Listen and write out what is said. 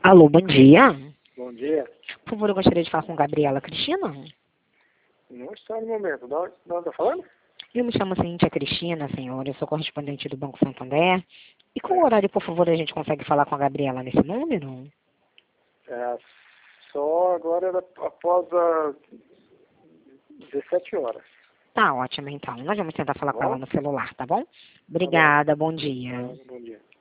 Alô, bom dia. Bom dia. Por favor, eu gostaria de falar com Gabriela Cristina. Não está no momento. De onde está falando? Eu me chamo Cíntia Cristina, senhora. Eu sou correspondente do Banco Santander. E qual horário, por favor, a gente consegue falar com a Gabriela nesse número? Só agora após as 17 horas. Tá ótimo, então. Nós vamos tentar falar com ela Bom? no celular, tá bom? Tá bom. Obrigada, bom dia. Bom dia.